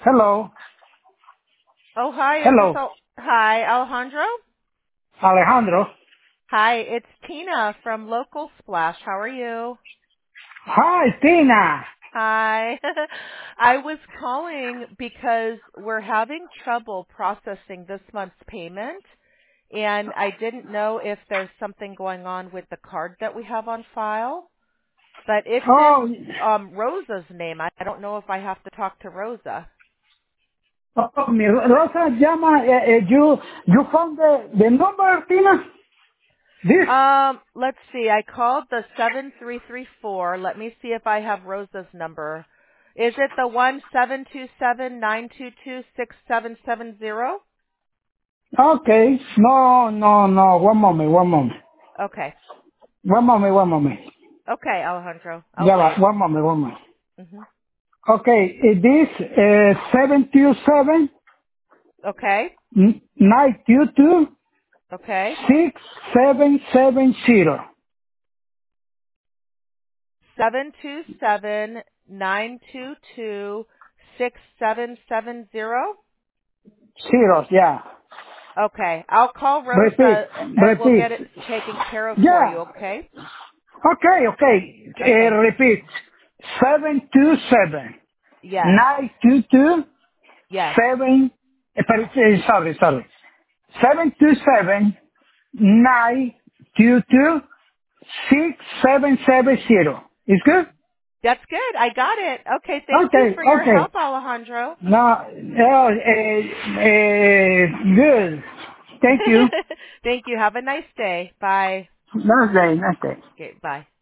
Hello. Oh, hi. Is this Hello. Hi, Alejandro? Alejandro. Hi, it's Tina from Local Splash. How are you? Hi, Tina. Hi. I was calling because we're having trouble processing this month's payment, and I didn't know if there's something going on with the card that we have on file. But it's Oh, in Rosa's name. I don't know if I have to talk to Rosa. mi Rosa llama, you found the number, Tina? This? Let's see. I called the 7334. Let me see if I have Rosa's number. Is it the 1-727-922-6770? Okay. No, no, no. One moment. Okay. One moment. Okay, Alejandro. I'll Yeah, wait. one moment. hmm Okay, it is 727 Okay. 922 Okay. 6770. 727-922-6770? Zeros, yeah. Okay. I'll call Repeat, Rosa and we'll repeat. get it taken care of for you, Yeah. okay? Okay, okay. Okay. Repeat. 727 Yes. 922 Yes. 7. Sorry. 727 922 6770. Is good? That's good. I got it. Okay. Thank you Okay, for your okay. help, Alejandro. No, good. Thank you. Thank you. Have a nice day. Bye. Nice day. Okay. Bye.